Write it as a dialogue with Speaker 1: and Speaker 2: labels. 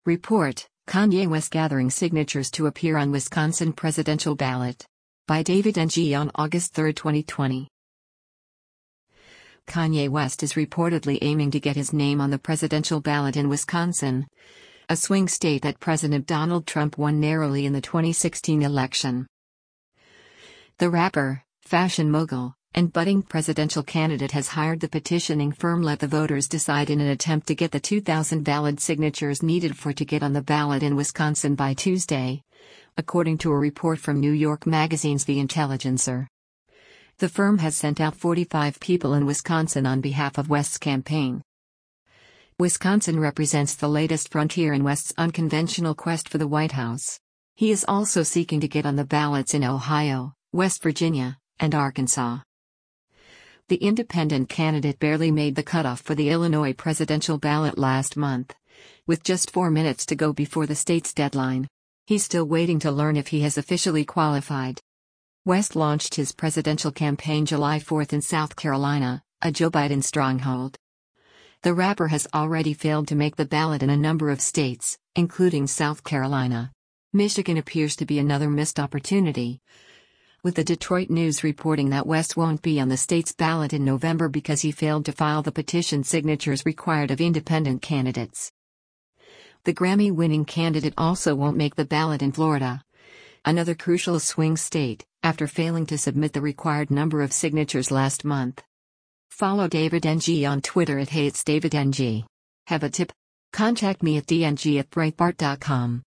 Speaker 1: Report: Kanye West gathering signatures to appear on Wisconsin presidential ballot. By David Ng on August 3, 2020. Kanye West is reportedly aiming to get his name on the presidential ballot in Wisconsin, a swing state that President Donald Trump won narrowly in the 2016 election. The rapper, fashion mogul, and budding presidential candidate has hired the petitioning firm Let the Voters Decide in an attempt to get the 2,000 valid signatures needed to get on the ballot in Wisconsin by Tuesday, according to a report from New York Magazine's The Intelligencer. The firm has sent out 45 people in Wisconsin on behalf of West's campaign. Wisconsin represents the latest frontier in West's unconventional quest for the White House. He is also seeking to get on the ballots in Ohio, West Virginia, and Arkansas. The independent candidate barely made the cutoff for the Illinois presidential ballot last month, with just 4 minutes to go before the state's deadline. He's still waiting to learn if he has officially qualified. West launched his presidential campaign July 4 in South Carolina, a Joe Biden stronghold. The rapper has already failed to make the ballot in a number of states, including South Carolina. Michigan appears to be another missed opportunity, with the Detroit News reporting that West won't be on the state's ballot in November because he failed to file the petition signatures required of independent candidates. The Grammy-winning candidate also won't make the ballot in Florida, another crucial swing state, after failing to submit the required number of signatures last month. Follow David Ng on Twitter @HeyIt'sDavidNG. Have a tip? Contact me at dng@breitbart.com.